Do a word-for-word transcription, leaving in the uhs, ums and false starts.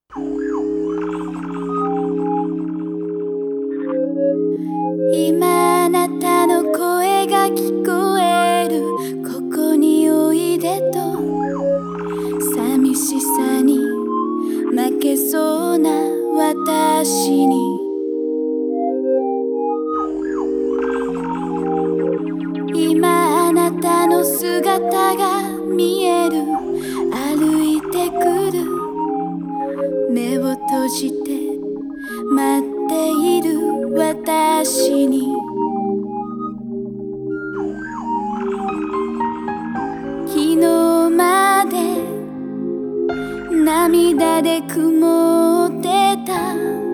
今あなたの声が聞こえる、ここにおいでと。寂しさに負けそうな私に、今あなたの姿が見える。歩いてくる、目を閉じて待っている私に、昨日まで涙で曇ってた